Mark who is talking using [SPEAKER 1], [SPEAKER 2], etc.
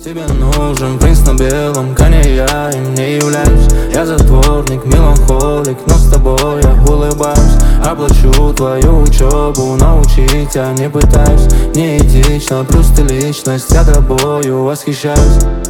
[SPEAKER 1] Тебе нужен принц на белом коне, я им не являюсь. Я затворник, меланхолик, но с тобой я улыбаюсь. Оплачу твою учебу, научить я не пытаюсь. Не этично, плюс ты личность, я тобою восхищаюсь.